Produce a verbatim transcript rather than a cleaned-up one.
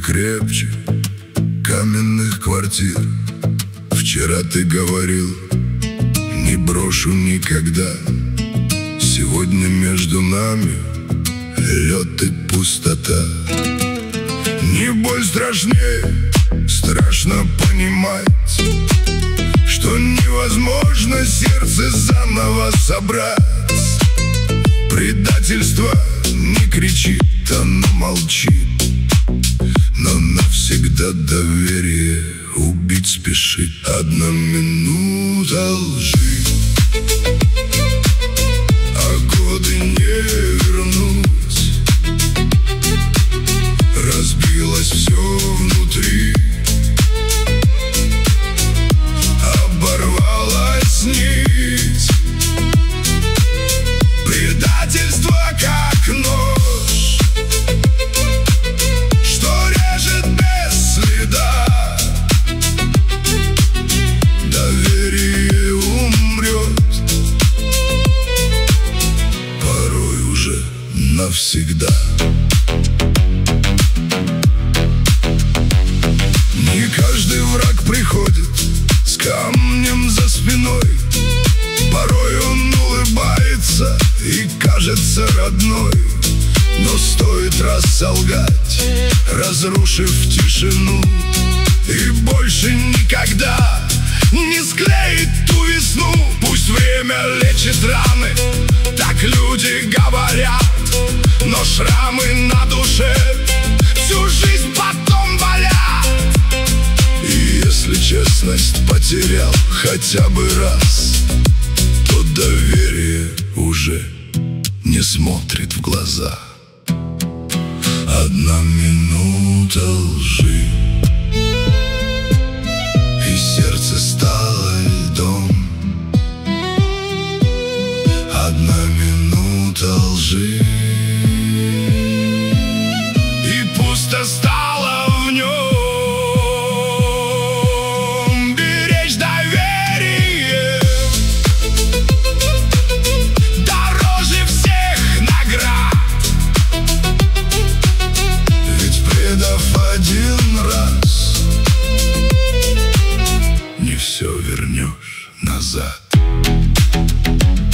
крепче каменных квартир. Вчера ты говорил: не брошу никогда. Сегодня между нами лед и пустота. Не боль страшнее, страшно понимать, что невозможно сердце заново собрать. Предательство не кричит, оно молчит, но навсегда доверие убить спешит. Одна минута лжи, а годы не вернуть. Разбилось все внутри, оборвалась нить. Предательство как нож, что режет без следа. Доверие умрет порой уже навсегда. Не каждый враг приходит с камнем за спиной. Порой он улыбается и кажется родной, но стоит раз солгать, разрушив тишину, и больше никогда не склеит ту весну. Пусть время лечит раны, так люди говорят, но шрамы на душе всю жизнь потом болят. И если честность потерял хотя бы раз, то доверие уже не смотрит в глаза. Одна минута лжи, и сердце стало льдом. Одна минута лжи, и пусто стало в нем. Беречь доверие дороже всех наград, ведь предав один раз, не все вернешь назад.